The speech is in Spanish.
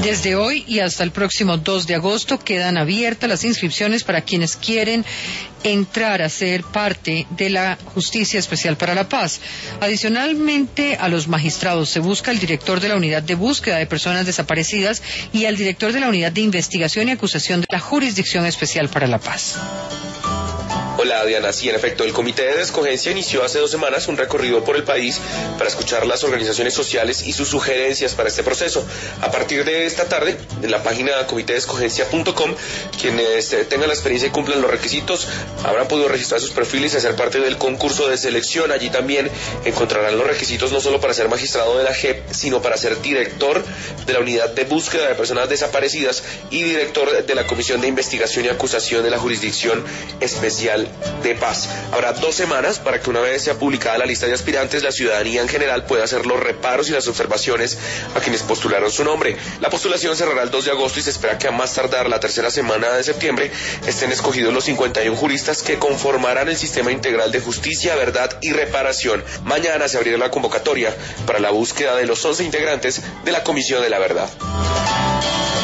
Desde hoy y hasta el próximo 2 de agosto quedan abiertas las inscripciones para quienes quieren entrar a ser parte de la Justicia Especial para la Paz. Adicionalmente a los magistrados se busca el director de la Unidad de Búsqueda de Personas Desaparecidas y al director de la Unidad de Investigación y Acusación de la Jurisdicción Especial para la Paz. Hola Diana, sí, en efecto, el Comité de Escogencia inició hace 2 semanas un recorrido por el país para escuchar las organizaciones sociales y sus sugerencias para este proceso. A partir de esta tarde, en la página comitedescogencia.com, quienes tengan la experiencia y cumplan los requisitos habrán podido registrar sus perfiles y hacer parte del concurso de selección. Allí también encontrarán los requisitos no solo para ser magistrado de la JEP, sino para ser director de la Unidad de Búsqueda de Personas Desaparecidas y director de la Comisión de Investigación y Acusación de la Jurisdicción Especial de Paz. Habrá 2 semanas para que, una vez sea publicada la lista de aspirantes, la ciudadanía en general pueda hacer los reparos y las observaciones a quienes postularon su nombre. La postulación cerrará el 2 de agosto y se espera que a más tardar la tercera semana de septiembre estén escogidos los 51 juristas que conformarán el Sistema Integral de Justicia, Verdad y Reparación. Mañana se abrirá la convocatoria para la búsqueda de los 11 integrantes de la Comisión de la Verdad.